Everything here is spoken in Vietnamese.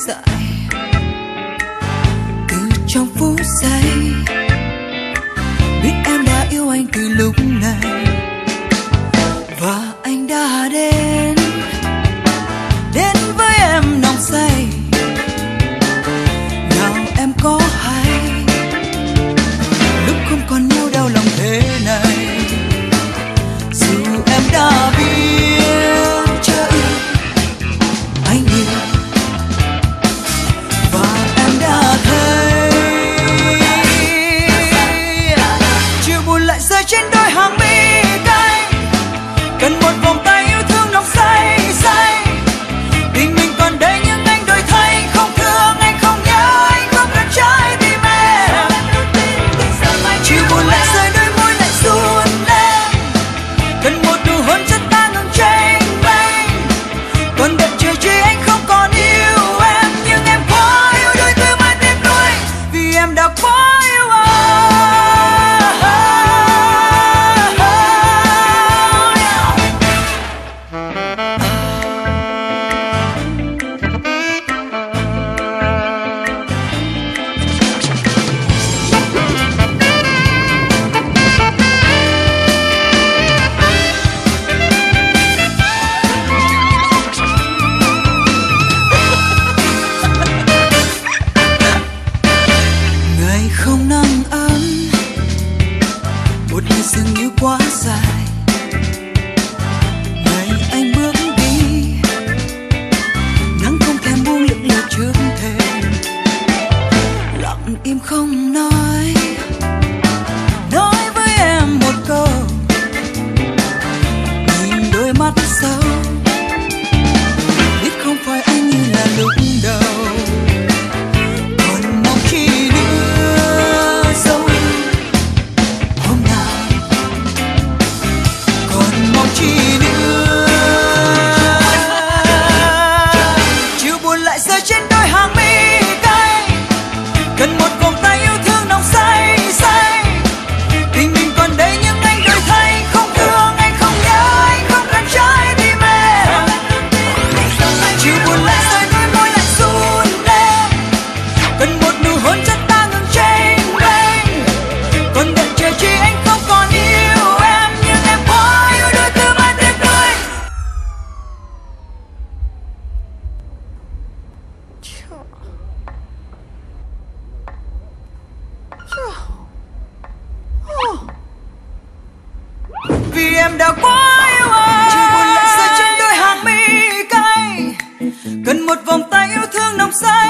dại từ trong phút giây, biết em đã yêu anh từ lúc này và anh đã đến với em nồng say. Nào em có hay lúc không còn nhau đau lòng thế này, dù em đã biết chưa yêu anh yêu và em đã thấy chiều buồn lại rơi trên đôi hàng mi cay, cần một vòng tay yêu thương nồng say say. Tình mình còn đây nhưng anh đổi thay, không thương anh không nhớ anh không cần trái tim em. Chiều buồn lại rơi đôi môi lại run lên, cần một nụ hôn chân ta ngừng tranh vênh. Còn đợi chờ chi anh không còn yêu em, nhưng em quá yêu đôi thứ mai tiếc nuối vì em đã quá yêu anh. Ngày không nắng ấm, một ngày dường như quá dài. Ngày anh bước đi, nắng không thèm buông lững lờ trước thềm, lặng im không nói với em một câu. Nhìn đôi mắt sâu, biết không phải anh như là lúc đầu. Còn mong chi nữa dấu hôm nào, còn mong chi nữa. Chiều buồn lại rơi trên đôi hàng mi cay, cần một vòng tay yêu thương nồng say say. Tình mình còn đây nhưng anh đổi thay, không thương anh không nhớ anh không cần trái tim em. Chiều buồn lại rơi đôi môi lại run lên, cần một nụ hôn chân ta ngừng tranh vênh. Còn đợi chờ chi anh không còn yêu em, nhưng em quá yêu đôi thứ mai tiếc nuối. Vì em đã quá yêu anh. Chiều buồn lại rơi trên đôi hàng mi cay, cần một vòng tay yêu thương nồng say.